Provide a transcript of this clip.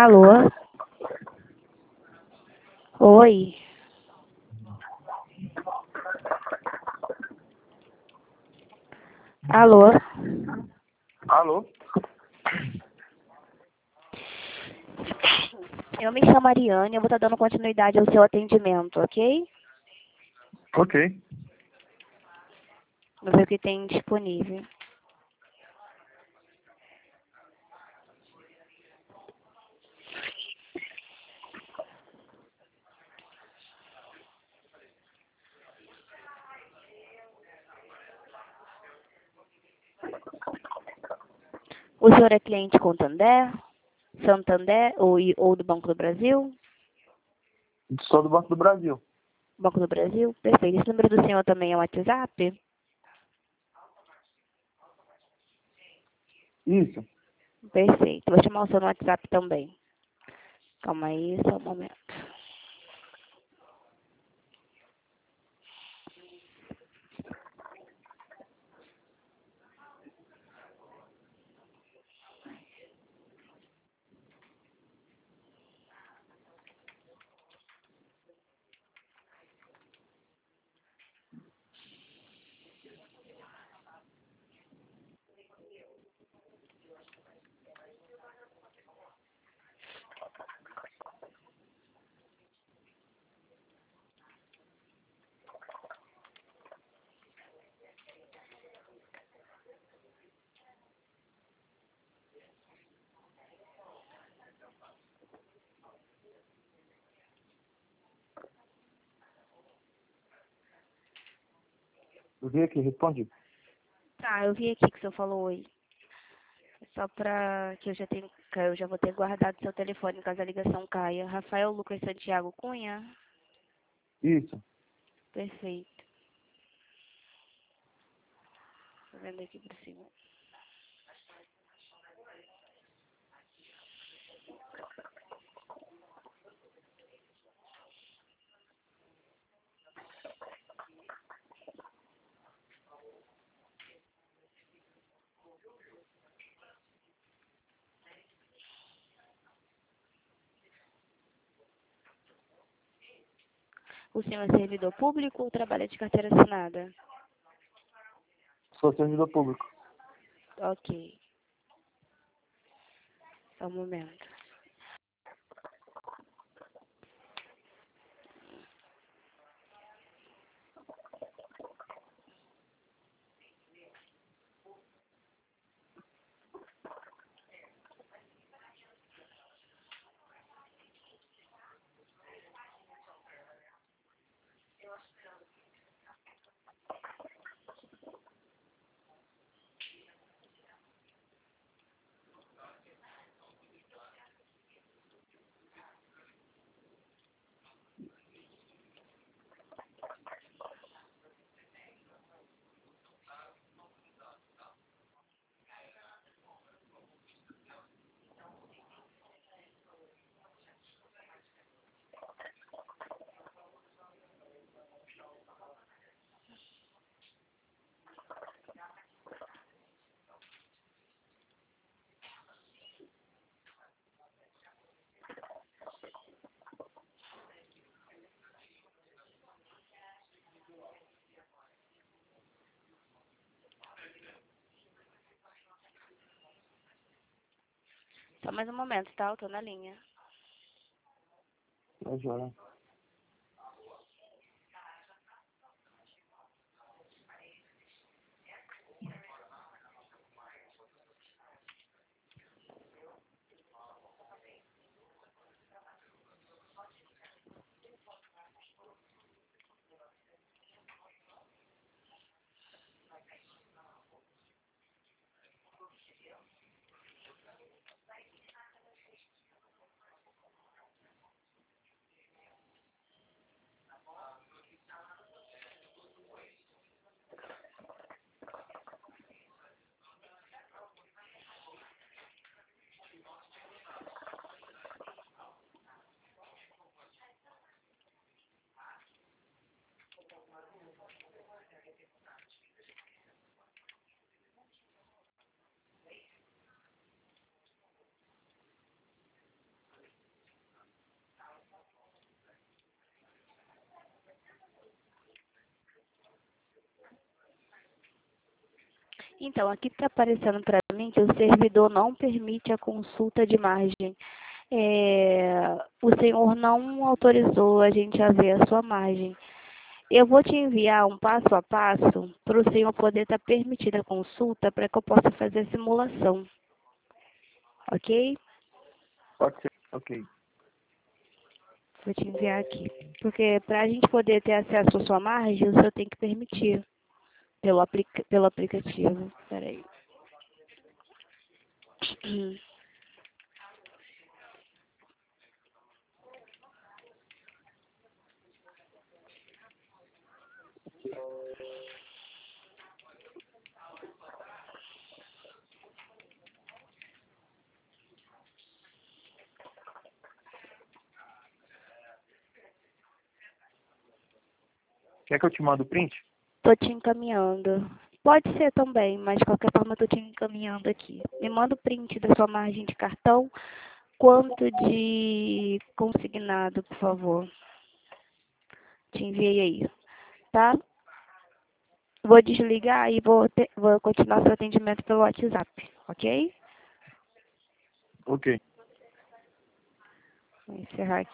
Alô? Oi? Alô? Alô? Eu me chamo Ariane, eu vou estar dando continuidade ao seu atendimento, ok? Ok. Vou ver o que tem disponível. O senhor é cliente com Santander ou do Banco do Brasil? Sou do Banco do Brasil. Banco do Brasil? Perfeito. Esse número do senhor também é o WhatsApp? Isso. Perfeito. Vou chamar o senhor no WhatsApp também. Calma aí, só um momento. Eu vi aqui, respondi. Tá, eu vi aqui que o senhor falou oi. Só para que eu já vou ter guardado seu telefone caso a ligação caia. Rafael Lucas Santiago Cunha? Isso. Perfeito. Tô vendo aqui por cima. O senhor é servidor público ou trabalha de carteira assinada? Sou servidor público. Ok. Só um momento. Só mais um momento, tá? Eu tô na linha. Tá joia. Então, aqui está aparecendo para mim que o servidor não permite a consulta de margem. O senhor não autorizou a gente a ver a sua margem. Eu vou te enviar um passo a passo para o senhor poder estar permitida a consulta para que eu possa fazer a simulação. Ok? Pode ser. Ok. Vou te enviar aqui. Porque para a gente poder ter acesso à sua margem, o senhor tem que permitir pelo aplicativo. Espera aí. Quer que eu te mande o print? Tô te encaminhando. Pode ser também, mas de qualquer forma eu tô te encaminhando aqui. Me manda o print da sua margem de cartão, quanto de consignado, por favor. Te enviei aí, tá? Vou desligar e vou continuar seu atendimento pelo WhatsApp, ok? Ok. Vou encerrar aqui.